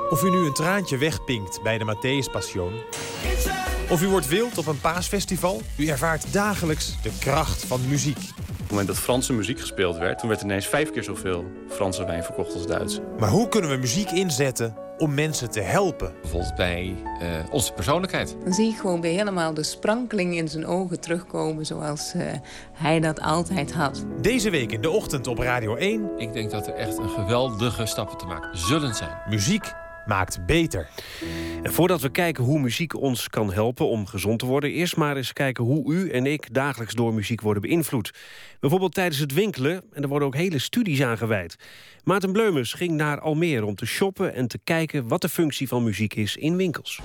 Of u nu een traantje wegpinkt bij de Matthäus Passion, of u wordt wild op een paasfestival, u ervaart dagelijks de kracht van muziek. Op het moment dat Franse muziek gespeeld werd, toen werd er ineens 5 keer zoveel Franse wijn verkocht als Duitse. Maar hoe kunnen we muziek inzetten om mensen te helpen? Bijvoorbeeld bij onze persoonlijkheid. Dan zie ik gewoon weer helemaal de sprankeling in zijn ogen terugkomen zoals hij dat altijd had. Deze week in de ochtend op Radio 1. Ik denk dat er echt een geweldige stappen te maken zullen zijn. Muziek maakt beter. En voordat we kijken hoe muziek ons kan helpen om gezond te worden, eerst maar eens kijken hoe u en ik dagelijks door muziek worden beïnvloed. Bijvoorbeeld tijdens het winkelen, en er worden ook hele studies aan gewijd. Maarten Bleumers ging naar Almere om te shoppen en te kijken wat de functie van muziek is in winkels.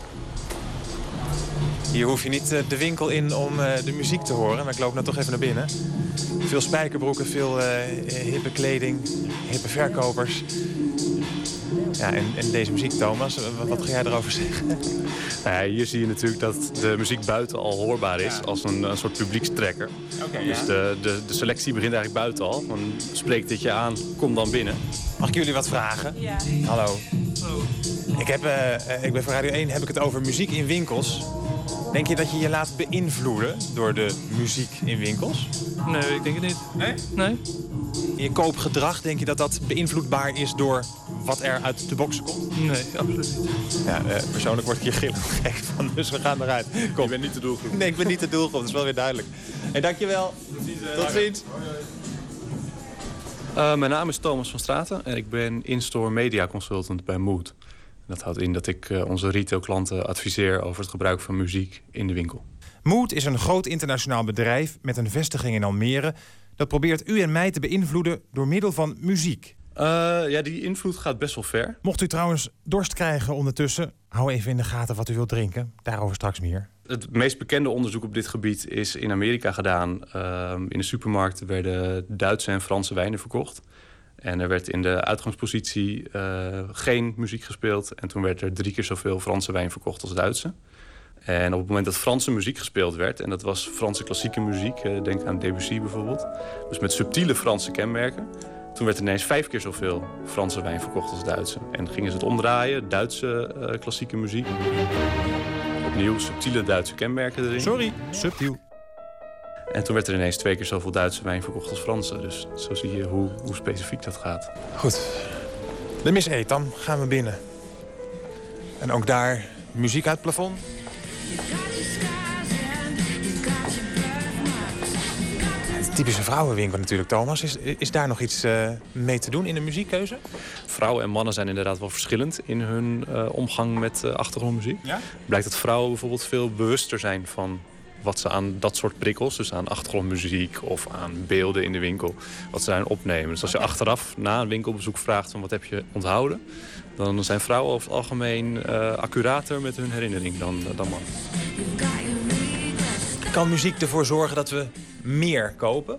Hier hoef je niet de winkel in om de muziek te horen, maar ik loop nou toch even naar binnen. Veel spijkerbroeken, veel hippe kleding, hippe verkopers. Ja, en deze muziek, Thomas, wat ga jij erover zeggen? Nou ja, hier zie je natuurlijk dat de muziek buiten al hoorbaar is als een soort publiekstrekker. Dus de selectie begint eigenlijk buiten al. Van, spreek dit je aan, kom dan binnen. Mag ik jullie wat vragen? Ja. Hallo. Ik ben van Radio 1, heb ik het over muziek in winkels. Denk je dat je je laat beïnvloeden door de muziek in winkels? Nee, ik denk het niet. Nee? In je koopgedrag, denk je dat dat beïnvloedbaar is door wat er uit de box komt? Nee, absoluut niet. Ja, persoonlijk word ik hier gillend gek van, dus we gaan eruit. Kom. Je bent niet de doelgroep. Nee, ik ben niet de doelgroep, dat is wel weer duidelijk. Hey, dankjewel. Tot ziens. Mijn naam is Thomas van Straten en ik ben in-store media consultant bij Mood. Dat houdt in dat ik onze retailklanten adviseer over het gebruik van muziek in de winkel. Mood is een groot internationaal bedrijf met een vestiging in Almere. Dat probeert u en mij te beïnvloeden door middel van muziek. Ja, die invloed gaat best wel ver. Mocht u trouwens dorst krijgen ondertussen, hou even in de gaten wat u wilt drinken. Daarover straks meer. Het meest bekende onderzoek op dit gebied is in Amerika gedaan. In de supermarkt werden Duitse en Franse wijnen verkocht. En er werd in de uitgangspositie geen muziek gespeeld. En toen werd er 3 keer zoveel Franse wijn verkocht als Duitse. En op het moment dat Franse muziek gespeeld werd, en dat was Franse klassieke muziek, denk aan Debussy bijvoorbeeld, dus met subtiele Franse kenmerken, toen werd er ineens 5 keer zoveel Franse wijn verkocht als Duitse. En gingen ze het omdraaien, Duitse klassieke muziek. Opnieuw subtiele Duitse kenmerken erin. Sorry, subtiel. En toen werd er ineens 2 keer zoveel Duitse wijn verkocht als Franse. Dus zo zie je hoe specifiek dat gaat. Goed. De Miss Etam, gaan we binnen. En ook daar muziek uit het plafond. Typische vrouwenwinkel natuurlijk, Thomas. Is daar nog iets mee te doen in de muziekkeuze? Vrouwen en mannen zijn inderdaad wel verschillend in hun omgang met achtergrondmuziek. Ja? Blijkt dat vrouwen bijvoorbeeld veel bewuster zijn van wat ze aan dat soort prikkels, dus aan achtergrondmuziek of aan beelden in de winkel, wat ze daarin opnemen. Dus als je achteraf na een winkelbezoek vraagt van wat heb je onthouden, dan zijn vrouwen over het algemeen accurater met hun herinnering dan mannen. Kan muziek ervoor zorgen dat we meer kopen?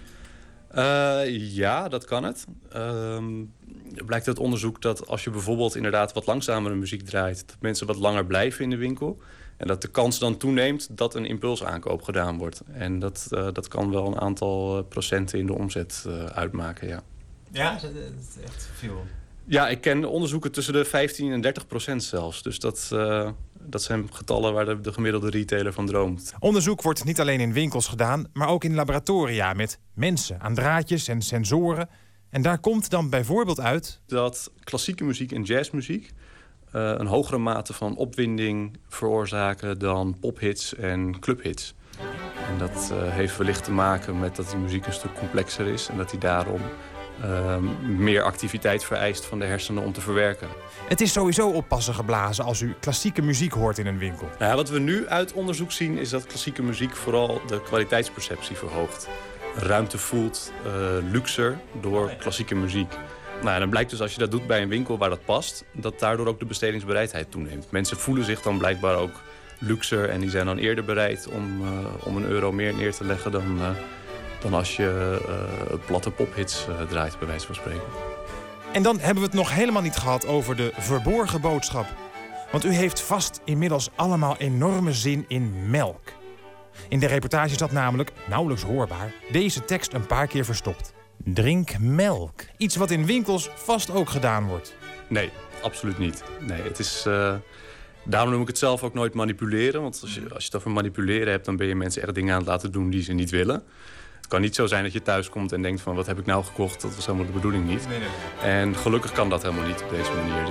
Ja, dat kan het. Blijkt uit onderzoek dat als je bijvoorbeeld inderdaad wat langzamere muziek draait, dat mensen wat langer blijven in de winkel. En dat de kans dan toeneemt dat een impulsaankoop gedaan wordt. En dat kan wel een aantal procenten in de omzet uitmaken, ja. Ja, dat is echt veel. Ja, ik ken onderzoeken tussen de 15 en 30% zelfs. Dus dat zijn getallen waar de gemiddelde retailer van droomt. Onderzoek wordt niet alleen in winkels gedaan, maar ook in laboratoria met mensen aan draadjes en sensoren. En daar komt dan bijvoorbeeld uit dat klassieke muziek en jazzmuziek een hogere mate van opwinding veroorzaken dan pophits en clubhits. En dat heeft wellicht te maken met dat de muziek een stuk complexer is en dat die daarom meer activiteit vereist van de hersenen om te verwerken. Het is sowieso oppassen geblazen als u klassieke muziek hoort in een winkel. Nou ja, wat we nu uit onderzoek zien is dat klassieke muziek vooral de kwaliteitsperceptie verhoogt. Ruimte voelt luxer door klassieke muziek. Nou, en dan blijkt dus als je dat doet bij een winkel waar dat past, dat daardoor ook de bestedingsbereidheid toeneemt. Mensen voelen zich dan blijkbaar ook luxer en die zijn dan eerder bereid om €1 meer neer te leggen dan als je platte pophits draait, bij wijze van spreken. En dan hebben we het nog helemaal niet gehad over de verborgen boodschap. Want u heeft vast inmiddels allemaal enorme zin in melk. In de reportage zat namelijk, nauwelijks hoorbaar, deze tekst een paar keer verstopt. Drink melk. Iets wat in winkels vast ook gedaan wordt. Nee, absoluut niet. Nee, het is... Daarom noem ik het zelf ook nooit manipuleren. Want als je het over manipuleren hebt, dan ben je mensen echt dingen aan het laten doen die ze niet willen. Het kan niet zo zijn dat je thuis komt en denkt van, wat heb ik nou gekocht? Dat was helemaal de bedoeling niet. Nee. En gelukkig kan dat helemaal niet op deze manier.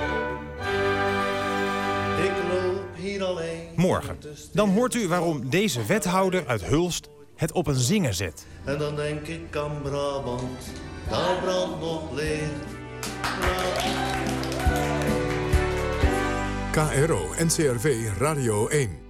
Ik loop hier alleen. Morgen. Dan hoort u waarom deze wethouder uit Hulst het op een zinger zet. En dan denk ik aan Brabant, daar brandt nog licht. KRO NCRV Radio 1.